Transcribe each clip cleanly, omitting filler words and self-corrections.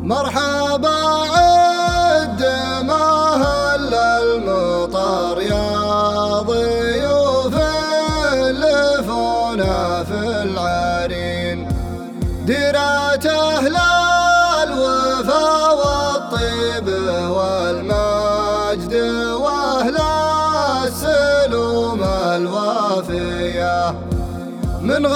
مرحبا عد ما هل المطر يا ضيوف لفونا في العرين، ديرة أهل الوفا والطيب والمجد وأهل السلوم الوافية، من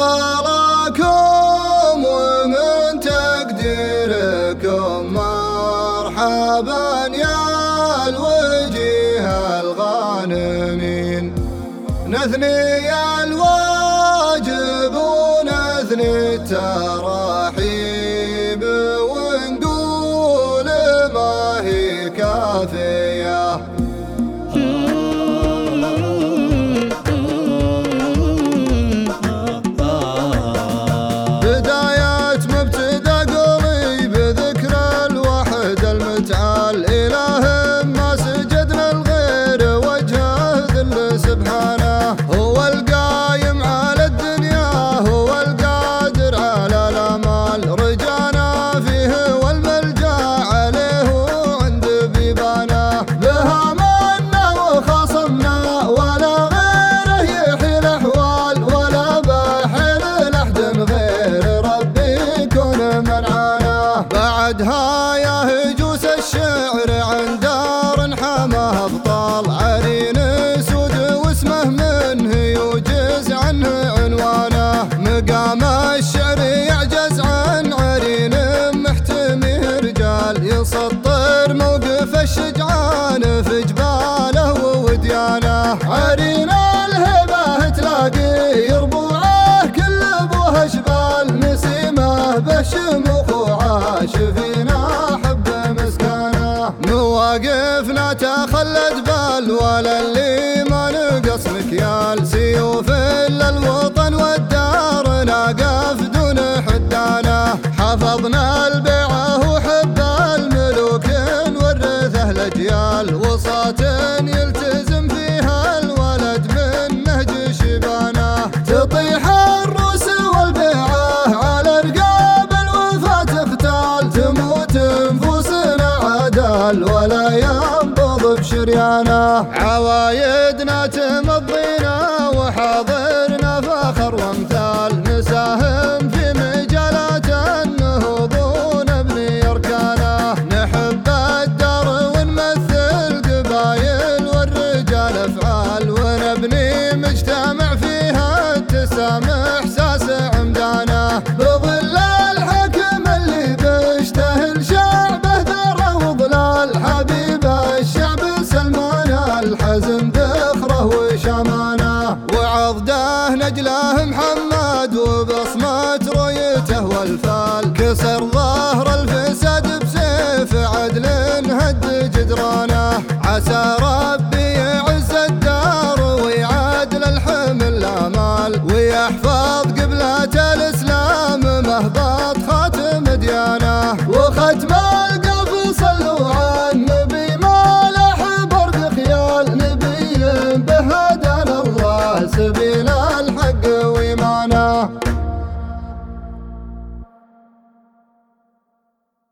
غلاكم ومن تقديركم مرحبا يا الوجيه الغانمين. نثني الواجب ونثني التراحيب ونقول ما هي كافية. بعدها يا هجوس الشعر عن دار حماه أبطال عرين سود واسمه منه يوجز عنه عنوانه، مقام الشعر يعجز عن عرين محتمي رجال يسطر موقف الشجعان في جباله ووديانه. عرين الهبه تلاقي يربوعه كل ابوها جبال نسيمه بشموخ وعاش فينا حب مسكانه. مواقفنا تخلد بال ولا اللي ما نقص مكيال، سيوف الا الوطن والدار ناقف دون حدانه. حفظنا البيعه وحب الملوك نورثه الاجيال، وصاة يلتزم فيها الولد من نهج شبانه. تطيح الروس والبيعه على رقاب الوفا تختال، تموت نفوسنا عدال ولا ينبض بشريانه. عوايدنا تمضينا وحاضرنا فخر وامثال، نساهم في مجالات النهوض ونبني اركانه. نحب الدار ونمثل قبايل والرجال افعال، ونبني مجتمع فيها اتسام احساس عمدانه. بظل الحكم اللي بيشتهل شعبه ذره وظلال، حبيب الشعب سلمان الحزم ذخره وشمانه. وعضده نجله محمد وبصمة رؤيته والفال، كسر ظهر الفساد بسيف عدل هد جدرانه. عسى ربي يعز الدار ويعدل الحمل الامال، ويحفظ قبلة الاسلام مهبط خاتم ديانه. وختمه